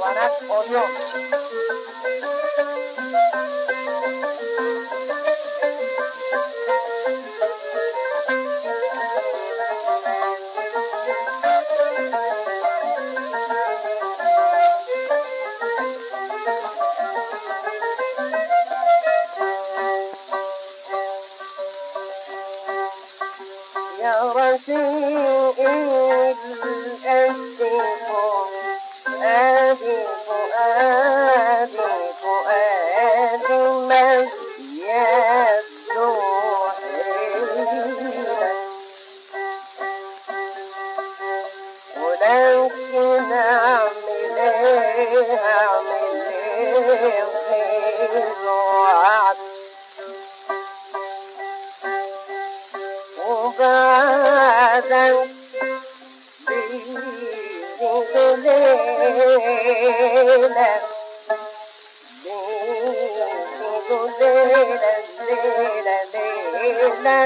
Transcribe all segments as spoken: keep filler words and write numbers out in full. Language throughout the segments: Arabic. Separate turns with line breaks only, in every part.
قناة أوريون. يا رفيق الأشق فؤادي فؤادي فؤادي من يبدو حيلك ولكن أعمل إيه أعمل إيه غير وعد وبعدك بيجي ليلة بيجي ليلة ليلة ليلة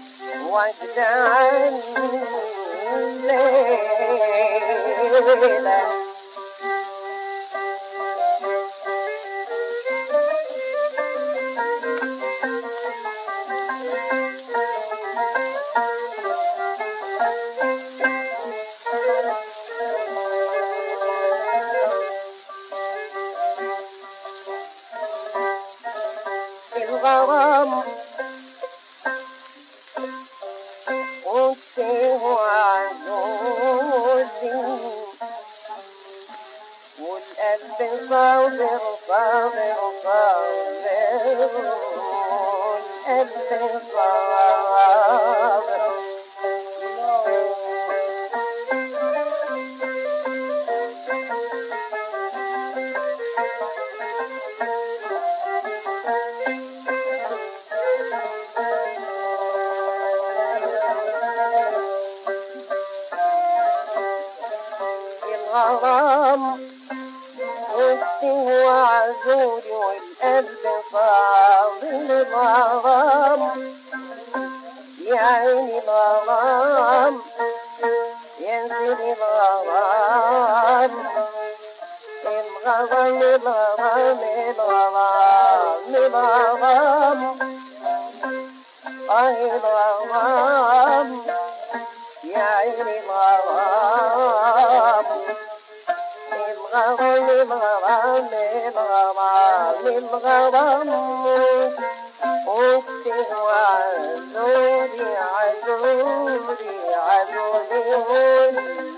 واجعل ليلة الغرام وسه عجوزي والقلب صابر صابر صابر والقلب صابر الغرام وسه عزوري والقلب صابر الغرام يا عيني الغرام ينزل الغرام الغرام الغرام الغرام الغرام آه الغرام يا عيني الغرام الغرام الغرام الغرام الغرام أختي وعزوري عزوري عزوري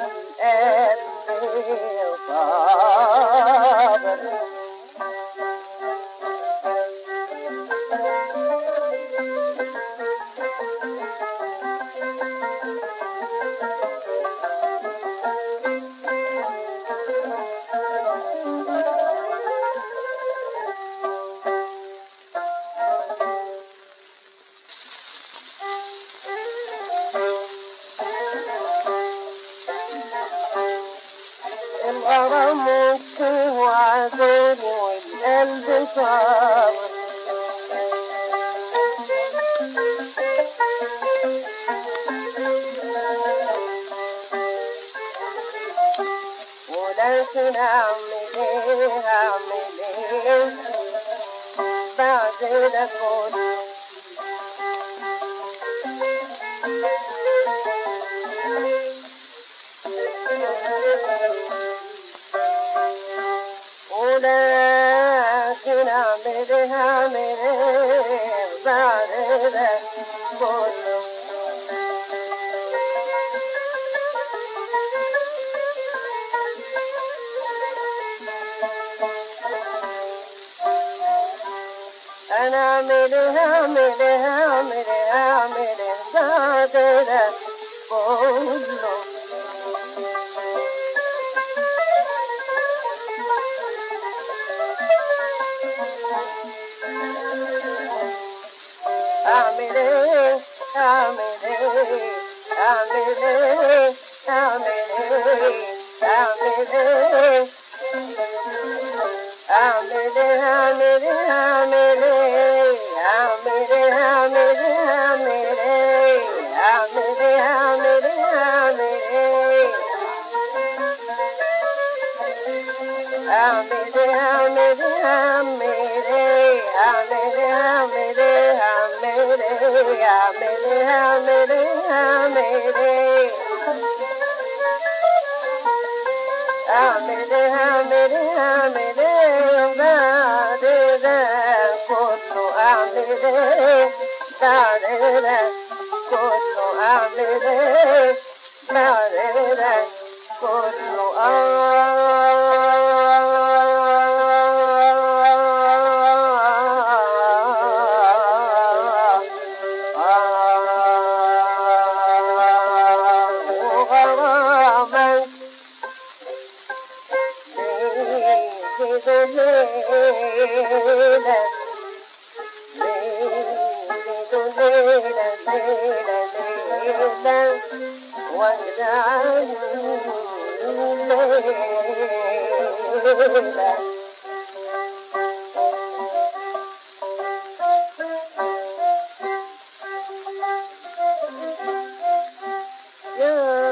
القلب صابر الغرام وعزوري والقلب صابر ولكن أعمل إيه أعمل إيه بعد ده كله ولكن أعمل إيه أعمل إيه بعد ده كله أنا أعمل إيه أعمل إيه أعمل إيه أعمل إيه بعد ده كله أعمل إيه أعمل إيه أعمل إيه أعمل إيه أعمل إيه أعمل إيه أعمل إيه أعمل إيه أعمل إيه أعمل إيه أعمل إيه أعمل إيه أعمل إيه أعمل إيه Yeah.